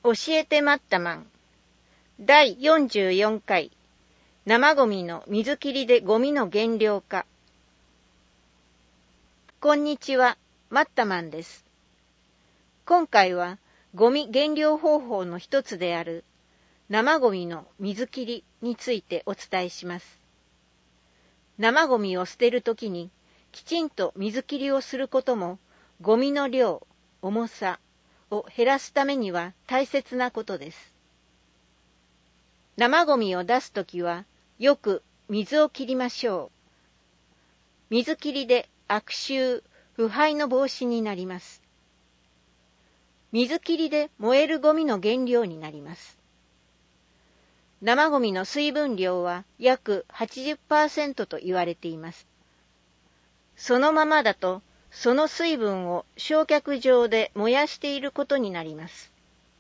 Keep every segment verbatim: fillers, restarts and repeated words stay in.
教えてマッタマンだいよんじゅうよんかい生ゴミの水切りでゴミの減量化。こんにちは、マッタマンです。今回はゴミ減量方法の一つである生ゴミの水切りについてお伝えします。生ゴミを捨てるときにきちんと水切りをすることもゴミの量、重さを減らすためには大切なことです。生ゴミを出すときはよく水を切りましょう。水切りで悪臭、腐敗の防止になります。水切りで燃えるゴミの原料になります。生ゴミの水分量は約 はちじゅっパーセント と言われています。そのままだとその水分を焼却場で燃やしていることになります。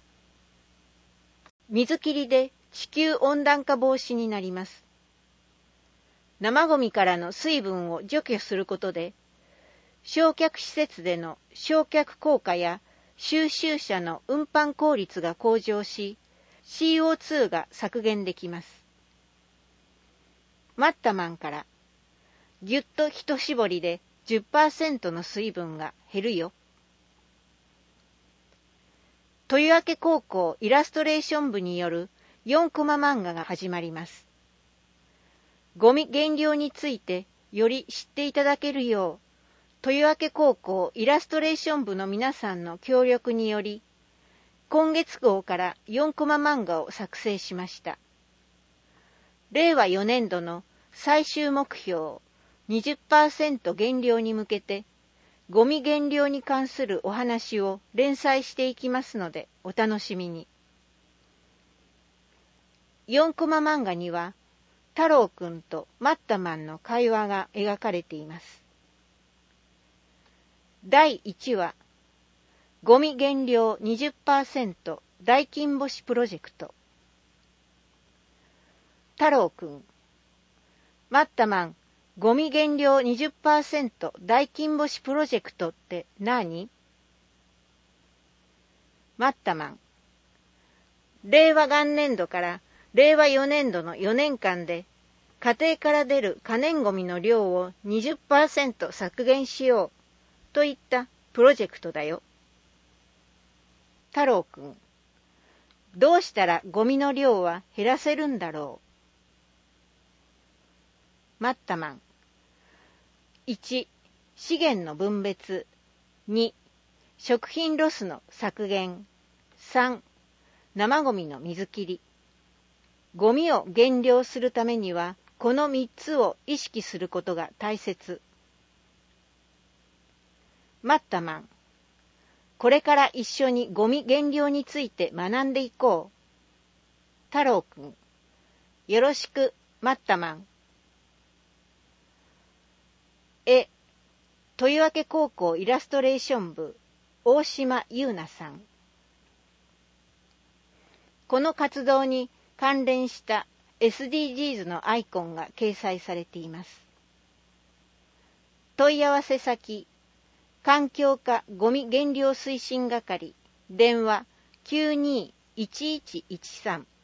水切りで地球温暖化防止になります。生ゴミからの水分を除去することで、焼却施設での焼却効果や収集車の運搬効率が向上し、シーオーツー が削減できます。マッタマンから、ぎゅっと一絞りで じゅっパーセント の水分が減るよ。豊明高校イラストレーション部によるよんコマ漫画が始まります。ゴミ減量についてより知っていただけるよう、豊明高校イラストレーション部の皆さんの協力により、今月号からよんコマ漫画を作成しました。れいわよねんどの最終目標 にじゅっパーセント 減量に向けて、ゴミ減量に関するお話を連載していきますのでお楽しみに。よんコマ漫画には太郎くんとマッタマンの会話が描かれています。だいいちわ、ゴミ減量 にじゅっパーセント 大金星プロジェクト。太郎くん、マッタマン、ゴミ減量 にじゅっパーセント 大金星プロジェクトって何？マッタマン、れいわ元年度かられいわよねんどのよねんかんで家庭から出る可燃ゴミの量を にじゅっパーセント 削減しようといったプロジェクトだよ。太郎くん、どうしたらゴミの量は減らせるんだろう。マッタマン、いち、資源の分別。に、食品ロスの削減。さん、生ゴミの水切り。ゴミを減量するためにはこのみっつを意識することが大切。マッタマン、これから一緒にゴミ減量について学んでいこう。太郎くん、よろしく、マッタマン。絵、豊明高校イラストレーション部、大島優奈さん。この活動に関連した エスディージーズ のアイコンが掲載されています。問い合わせ先、環境課ゴミ減量推進係、電話きゅうにいちいちいちさん。